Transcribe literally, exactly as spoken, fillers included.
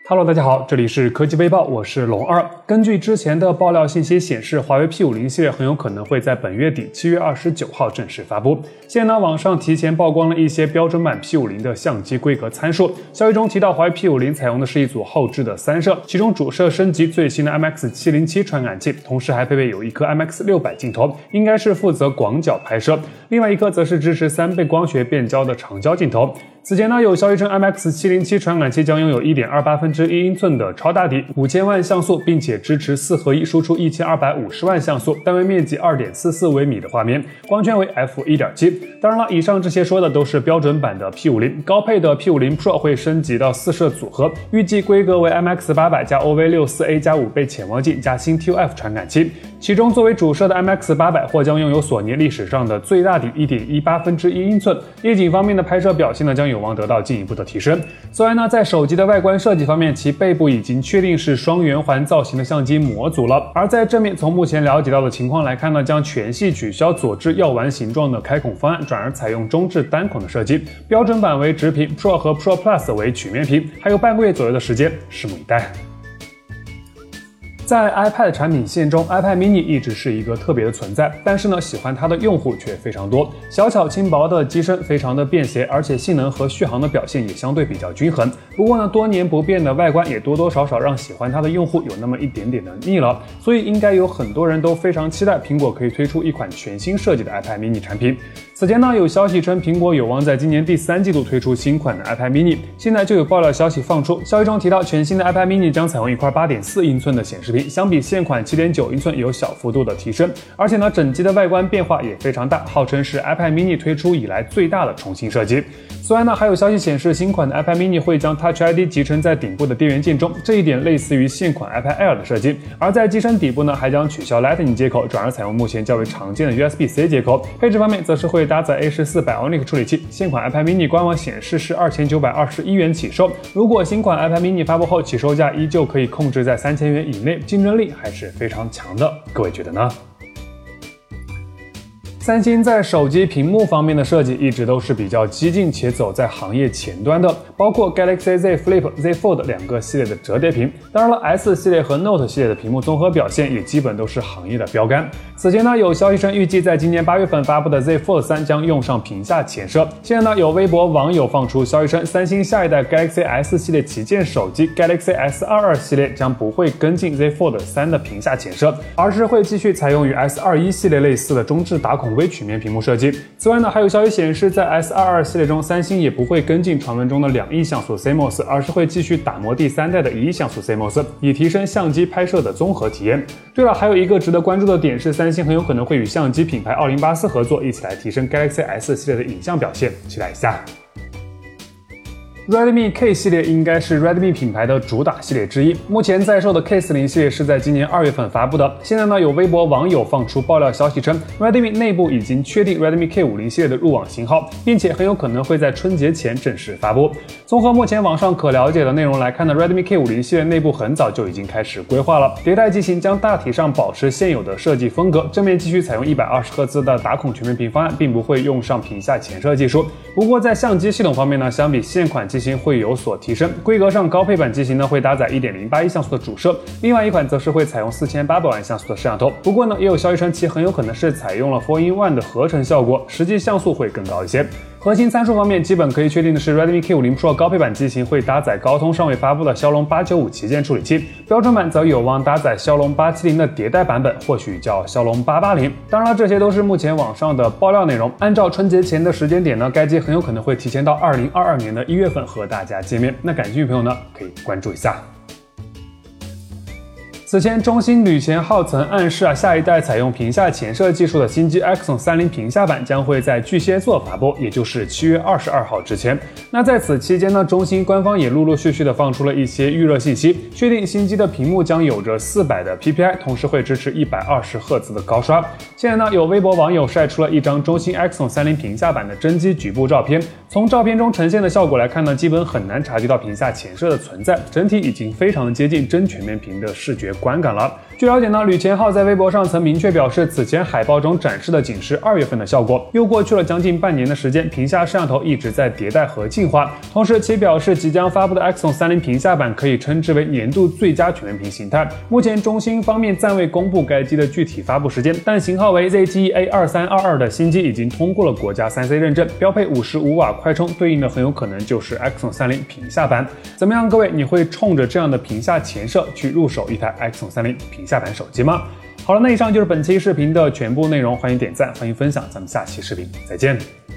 Hello， 大家好，这里是科技微报，我是龙二。根据之前的爆料信息显示，华为 P 五十 系列很有可能会在本月底七月二十九号正式发布。现在呢，网上提前曝光了一些标准版 P 五十 的相机规格参数。消息中提到，华为 P 五十 采用的是一组后置的三摄，其中主摄升级最新的 M X 七零七 传感器，同时还配备有一颗 M X 六百 镜头，应该是负责广角拍摄。另外一颗则是支持三倍光学变焦的长焦镜头。此前呢，有消息称 M X 七零七 传感器将拥有 一点二八分之一英寸的超大底，五千万像素，并且支持四合一输出一千二百五十万像素，单位面积 二点四四微米的画面，光圈为 F 一点七。当然了，以上这些说的都是标准版的 P 五十， 高配的 P 五十 Pro 会升级到四摄组合，预计规格为 M X 八百 加 O V 六十四 A 加五倍潜望镜加新 T O F 传感器。其中作为主摄的 M X 八百 或将拥有索尼历史上的最大底 一点一八分之一英寸，夜景方面的拍摄表现呢将有望得到进一步的提升。此外呢，在手机的外观设计方面，其背部已经确定是双圆环造型的相机模组了。而在正面，从目前了解到的情况来看呢，将全系取消左置药丸形状的开孔方案，转而采用中置单孔的设计。标准版为直屏 ，Pro 和 Pro Plus 为曲面屏，还有半个月左右的时间，拭目以待。在 iPad 产品线中 ，iPad mini 一直是一个特别的存在，但是呢，喜欢它的用户却非常多。小巧轻薄的机身非常的便携，而且性能和续航的表现也相对比较均衡。不过呢，多年不变的外观也多多少少让喜欢它的用户有那么一点点的腻了，所以应该有很多人都非常期待苹果可以推出一款全新设计的 iPad mini 产品。此前呢，有消息称苹果有望在今年第三季度推出新款的 iPad mini， 现在就有爆料消息放出，消息中提到全新的 iPad mini 将采用一块 八点四英寸的显示屏，相比现款 七点九英寸有小幅度的提升，而且呢，整机的外观变化也非常大，号称是 iPad mini 推出以来最大的重新设计。此外呢，还有消息显示，新款的 iPad mini 会将 Touch I D 集成在顶部的电源键中，这一点类似于现款 iPad Air 的设计。而在机身底部呢，还将取消 Lightning 接口，转而采用目前较为常见的 U S B C 接口。配置方面，则是会搭载 A 十四 Bionic 处理器。现款 iPad mini 官网显示是二千九百二十一元起售，如果新款 iPad mini 发布后，起售价依旧可以控制在三千元以内，竞争力还是非常强的，各位觉得呢？三星在手机屏幕方面的设计一直都是比较激进且走在行业前端的，包括 Galaxy Z Flip、Z Fold 两个系列的折叠屏。当然了 ，S 系列和 Note 系列的屏幕综合表现也基本都是行业的标杆。此前呢，有消息称预计在今年八月份发布的 Z Fold 三将用上屏下前摄。现在呢，有微博网友放出消息称，三星下一代 Galaxy S 系列旗舰手机 Galaxy S 二十二 系列将不会跟进 Z Fold 三的屏下前摄，而是会继续采用与 S 二十一 系列类似的中置打孔微曲面屏幕设计。此外呢，还有消息显示，在 S 二十二 系列中，三星也不会跟进传闻中的两亿像素 C M O S， 而是会继续打磨第三代的一亿像素 C M O S， 以提升相机拍摄的综合体验。对了，还有一个值得关注的点是，三星很有可能会与相机品牌奥林巴斯合作，一起来提升 Galaxy S 系列的影像表现，期待一下。Redmi K 系列应该是 Redmi 品牌的主打系列之一。目前在售的 K 四十 系列是在今年二月份发布的。现在呢，有微博网友放出爆料消息称 ，Redmi 内部已经确定 Redmi K 五十 系列的入网型号，并且很有可能会在春节前正式发布。综合目前网上可了解的内容来看呢 ，Redmi K 五十 系列内部很早就已经开始规划了，迭代机型将大体上保持现有的设计风格，正面继续采用一百二十赫兹的打孔全面屏方案，并不会用上屏下前摄技术。不过在相机系统方面呢，相比现款机型会有所提升，规格上高配版机型呢会搭载 一点零八亿像素的主摄，另外一款则是会采用四千八百万像素的摄像头。不过呢，也有消息称其很有可能是采用了 four in one 的合成效果，实际像素会更高一些。核心参数方面，基本可以确定的是 Redmi K 五十 Pro 高配版机型会搭载高通尚未发布的骁龙八九五旗舰处理器，标准版则有望搭载骁龙八七零的迭代版本，或许叫骁龙八八零。当然了，这些都是目前网上的爆料内容。按照春节前的时间点呢，该机很有可能会提前到二零二二年的一月份和大家见面。那感兴趣的朋友呢，可以关注一下。此前，中兴吕前浩曾暗示啊，下一代采用屏下前摄技术的新机 Exynos 三十屏下版将会在巨蟹座发布，也就是七月二十二号之前。那在此期间呢，中兴官方也陆陆续续的放出了一些预热信息，确定新机的屏幕将有着四百的 P P I， 同时会支持一百二十赫兹的高刷。现在呢，有微博网友晒出了一张中兴 Exynos 三十屏下版的真机局部照片，从照片中呈现的效果来看呢，基本很难察觉到屏下前摄的存在，整体已经非常接近真全面屏的视觉观感了。据了解呢，吕前浩在微博上曾明确表示，此前海报中展示的仅是二月份的效果，又过去了将近半年的时间，屏下摄像头一直在迭代和进化。同时，其表示即将发布的 Exynos 三十屏下版可以称之为年度最佳全面屏形态。目前中兴方面暂未公布该机的具体发布时间，但型号为 Z T E A 二三二二的新机已经通过了国家 三 C 认证，标配五十五瓦快充，对应的很有可能就是 Exynos 三十屏下版。怎么样，各位，你会冲着这样的屏下前摄去入手一台 Exynos 三十屏下版手机吗？好了，那以上就是本期视频的全部内容，欢迎点赞，欢迎分享，咱们下期视频再见。